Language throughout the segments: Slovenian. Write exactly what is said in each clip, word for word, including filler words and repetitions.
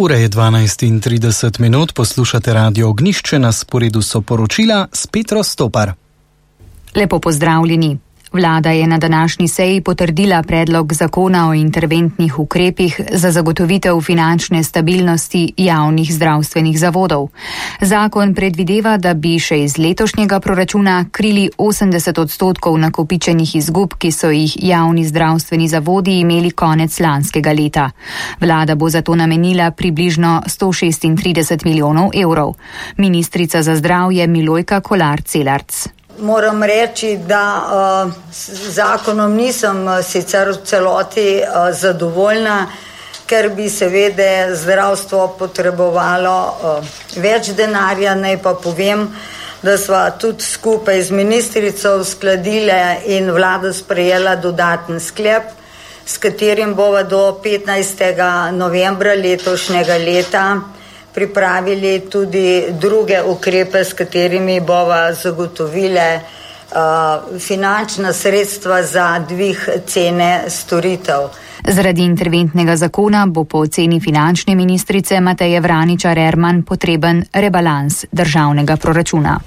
Ura je dvanajst in trideset minut, poslušate Radio Ognjišče, na sporedu so poročila s Petro Stopar. Lepo pozdravljeni. Vlada je na današnji seji potrdila predlog zakona o interventnih ukrepih za zagotovitev finančne stabilnosti javnih zdravstvenih zavodov. Zakon predvideva, da bi še iz letošnjega proračuna krili osemdeset odstotkov nakopičenih izgub, ki so jih javni zdravstveni zavodi imeli konec lanskega leta. Vlada bo zato namenila približno sto šestintrideset milijonov evrov. Ministrica za zdravje Milojka Kolar Celarc. Moram reči, da uh, z zakonom nisem uh, sicer v celoti uh, zadovoljna, ker bi seveda zdravstvo potrebovalo uh, več denarja. Naj pa povem, da sva tudi skupaj z ministrico uskladile in vlada sprejela dodaten sklep, s katerim bova do petnajstega novembra letošnjega leta pripravili tudi druge ukrepe, s katerimi bova zagotovile uh, finančna sredstva za dvig cene storitev. Zaradi interventnega zakona bo po oceni finančne ministrice Mateje Vraničar Erman potreben rebalans državnega proračuna.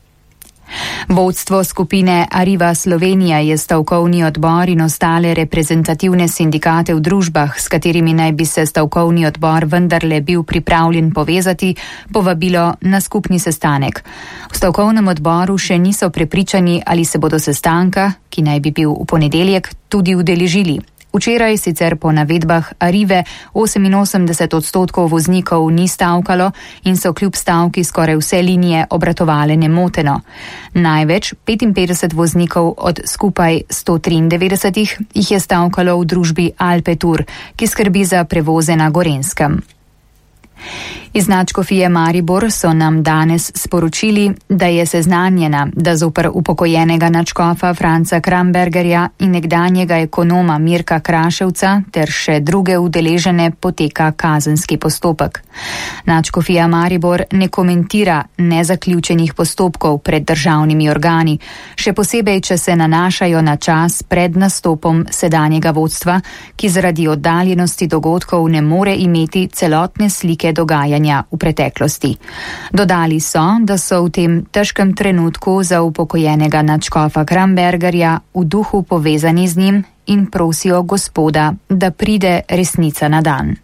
Vodstvo skupine Arriva Slovenija je stavkovni odbor in ostale reprezentativne sindikate v družbah, s katerimi naj bi se stavkovni odbor vendarle bil pripravljen povezati, povabilo na skupni sestanek. V stavkovnem odboru še niso prepričani, ali se bodo sestanka, ki naj bi bil v ponedeljek, tudi udeležili. Včeraj sicer po navedbah Arrive oseminosemdeset odstotkov voznikov ni stavkalo in so kljub stavki skoraj vse linije obratovale nemoteno. Največ petinpetdeset voznikov od skupaj sto triindevetdesetih jih je stavkalo v družbi Alpetur, ki skrbi za prevoze na Gorenjskem. Iz Nadškofije Maribor so nam danes sporočili, da je seznanjena, da zoper upokojenega nadškofa Franca Krambergerja in nekdanjega ekonoma Mirka Kraševca ter še druge udeležene poteka kazenski postopek. Nadškofija Maribor ne komentira nezaključenih postopkov pred državnimi organi, še posebej, če se nanašajo na čas pred nastopom sedanjega vodstva, ki zaradi oddaljenosti dogodkov ne more imeti celotne slike dogajanja v preteklosti. Dodali so, da so v tem težkem trenutku za upokojenega nadškofa Krambergerja v duhu povezani z njim in prosijo Gospoda, da pride resnica na dan.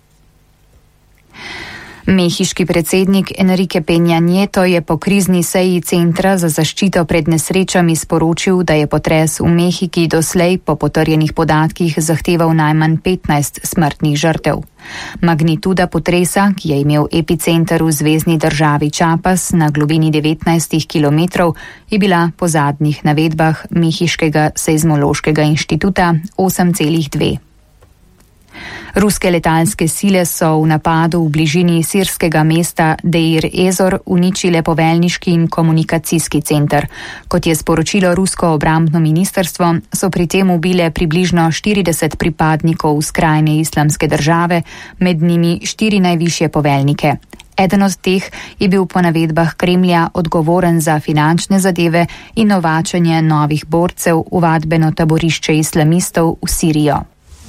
Mehiški predsednik Enrique Peña Nieto je po krizni seji Centra za zaščito pred nesrečami sporočil, da je potres v Mehiki doslej po potrjenih podatkih zahteval najmanj petnajst smrtnih žrtev. Magnituda potresa, ki je imel epicenter v zvezni državi Chiapas na globini devetnajst kilometrov, je bila po zadnjih navedbah Mehiškega seizmološkega inštituta osem celih dve. Ruske letalske sile so v napadu v bližini sirskega mesta Deir Ezor uničile poveljniški in komunikacijski center. Kot je sporočilo rusko obrambno ministrstvo, so pri tem ubile približno štirideset pripadnikov skrajne islamske države, med njimi štiri najvišje poveljnike. Eden od teh je bil po navedbah Kremlja odgovoren za finančne zadeve in novačenje novih borcev v vadbeno taborišče islamistov v Sirijo.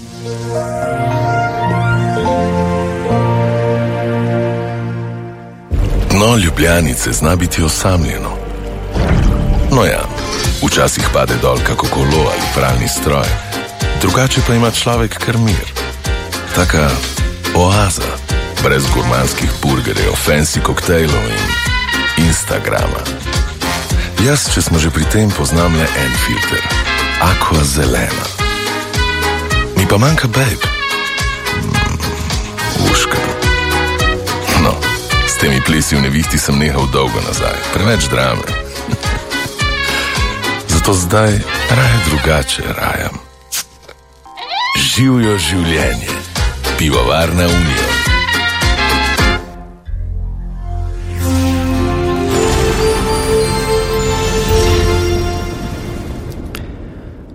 Dno Ljubljanice zna biti osamljeno. No ja, včasih pade dol kako kolo ali pralni stroj, drugače pa ima človek kar mir. Taka oaza, brez gurmanskih burgerjev, fancy koktejlov in Instagrama. Jaz, če smo že pri tem, poznam le en filter, Aqua zelena. Mi pa manjka babe. Mm, uška. No, s temi plesi v nevihti sem nehal dolgo nazaj. Preveč drame. Zato zdaj raje drugače rajam. Živjo življenje. Pivovarna Union.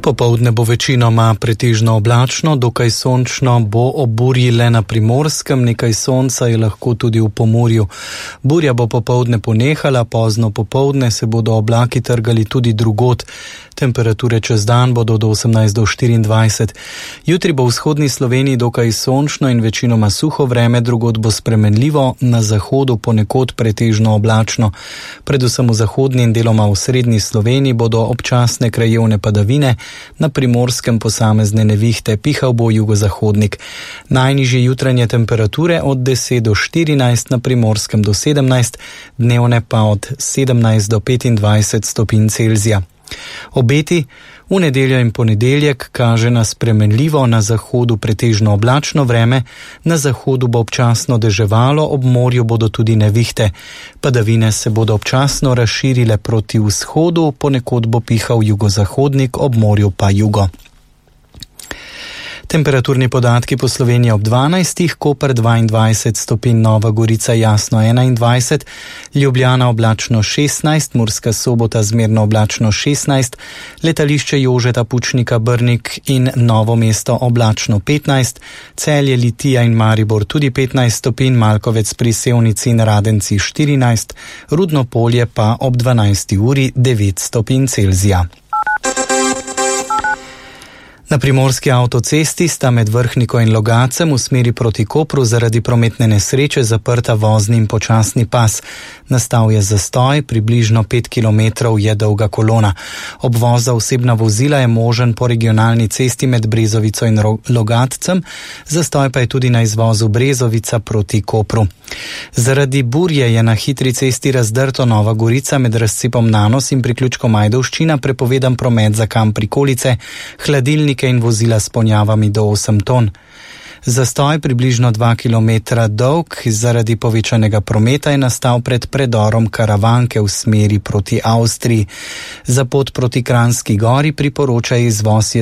Popoldne bo večinoma pretežno oblačno, dokaj sončno, bo ob burji le na Primorskem, nekaj sonca je lahko tudi v Pomurju. Burja bo popoldne ponehala, pozno popoldne se bodo oblaki trgali tudi drugod. Temperature čez dan bodo do osemnajst do štiriindvajset. Jutri bo v vzhodni Sloveniji dokaj sončno in večinoma suho vreme, drugod bo spremenljivo, na zahodu ponekod pretežno oblačno. Predvsem v zahodni in deloma v srednji Sloveniji bodo občasne krajevne padavine, na Primorskem posamezne nevihte, pihal bo jugozahodnik. Najnižje jutranje temperature od deset do štirinajst, na Primorskem do sedemnajst, dnevne pa od sedemnajst do petindvajset stopinj Celzija. Obeti v nedeljo in ponedeljek kaže na spremenljivo, na zahodu pretežno oblačno vreme, na zahodu bo občasno deževalo, ob morju bodo tudi nevihte. Padavine se bodo občasno razširile proti vzhodu, ponekod bo pihal jugozahodnik, ob morju pa jugo. Temperaturni podatki po Sloveniji ob dvanajstih, Koper dvaindvajset stopinj, Nova Gorica jasno enaindvajset, Ljubljana oblačno šestnajst, Murska Sobota zmerno oblačno šestnajst, letališče Jožeta Pučnika Brnik in Novo mesto oblačno petnajst, Celje, Litija in Maribor tudi petnajst stopinj, Malkovec pri Sevnici in Radenci štirinajst, Rudno Polje pa ob dvanajsti uri devet stopinj Celzija. Na primorski avtocesti sta med Vrhniko in Logacem v smeri proti Kopru zaradi prometne nesreče zaprta vozni in počasni pas. Nastal je zastoj, približno pet kilometrov je dolga kolona. Obvoz za osebna vozila je možen po regionalni cesti med Brezovico in Logatcem, zastoj pa je tudi na izvozu Brezovica proti Kopru. Zaradi burje je na hitri cesti razdrto Nova Gorica med razcepom Nanos in priključkom Ajdovščina, prepovedan promet za kamp prikolice, hladilnike in vozila s ponjavami do osem ton. Zastoj približno dva kilometra dolg zaradi povečanega prometa je nastal pred predorom Karavanke v smeri proti Avstriji. Za pot proti Kranjski Gori priporoča izvoz